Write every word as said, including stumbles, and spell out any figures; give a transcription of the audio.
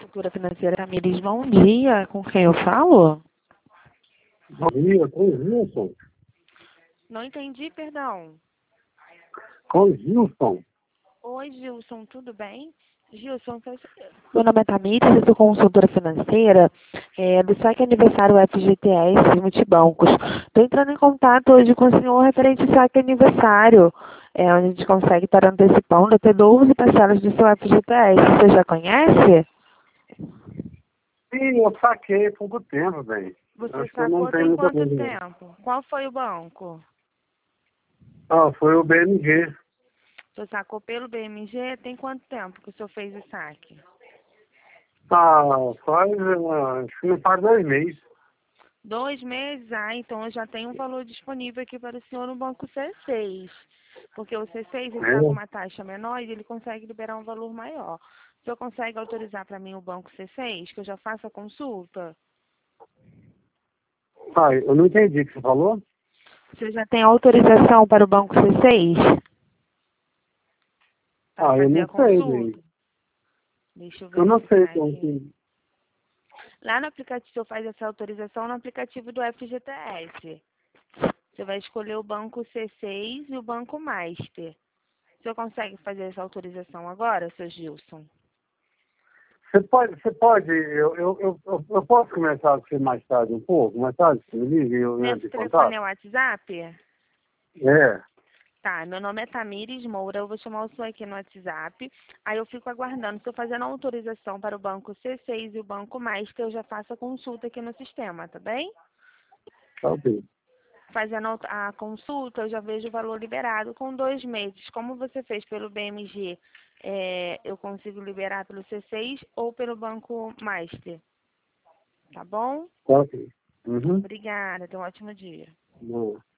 Consultora Financeira Tamires, bom dia. Com quem eu falo? Bom dia, com o Gilson. Não entendi, perdão. Com o Gilson. Oi, Gilson, tudo bem? Gilson, meu nome é Tamires, eu sou consultora financeira é, do saque aniversário F G T S Multibancos. Estou entrando em contato hoje com o senhor referente ao saque aniversário, é, onde a gente consegue estar antecipando até doze parcelas do seu F G T S. Você já conhece? Sim, eu saquei há pouco tempo, bem. Você Acho que eu não sacou tenho tem muita quanto coisa. tempo? Qual foi o banco? Ah, foi o B M G. Você sacou pelo B M G? Tem quanto tempo que o senhor fez o saque? Ah, faz, ah, acho que não faz dois meses. Dois meses? Ah, então eu já tenho um valor disponível aqui para o senhor no banco C seis. Porque o C seis ele está com uma É. taxa menor e ele consegue liberar um valor maior. O senhor consegue autorizar para mim o banco C seis, que eu já faça a consulta? Ah, eu não entendi o que você falou. Você já tem autorização para o banco C seis? Para Ah, eu fazer não a sei, bem. consulta? Deixa eu Eu não sei verificar como aqui. que... Lá no aplicativo, o senhor faz essa autorização no aplicativo do F G T S. Você vai escolher o banco C seis e o banco Master. O senhor consegue fazer essa autorização agora, seu Gilson? Você pode, você pode, eu, eu, eu, eu eu posso começar a ser mais tarde um pouco? Mais tarde, você me liga e eu entro Nesse em telefone contato? é o WhatsApp? É. Tá, meu nome é Tamires Moura, eu vou chamar o senhor aqui no WhatsApp. Aí eu fico aguardando. Estou fazendo a autorização para o banco C seis e o banco Master, eu já faço a consulta aqui no sistema, tá bem? Tá ok. Fazendo a a consulta, eu já vejo o valor liberado com dois meses. Como você fez pelo B M G, é, eu consigo liberar pelo C seis ou pelo banco Master, tá bom? Tá ok. Uhum. Obrigada, tenha um ótimo dia. Boa.